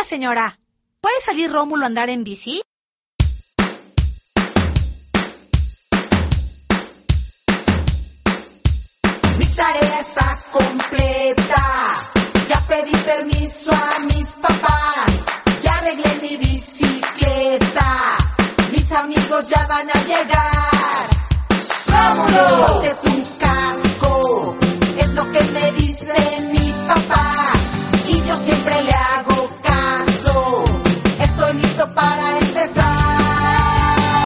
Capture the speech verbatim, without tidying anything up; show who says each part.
Speaker 1: Oiga, señora, ¿puede salir Rómulo a andar en bici?
Speaker 2: Mi tarea está completa. Ya pedí permiso a mis papás. Ya arreglé mi bicicleta. Mis amigos ya van a llegar. ¡Rómulo! Ponte tu casco. Es lo que me dicen mis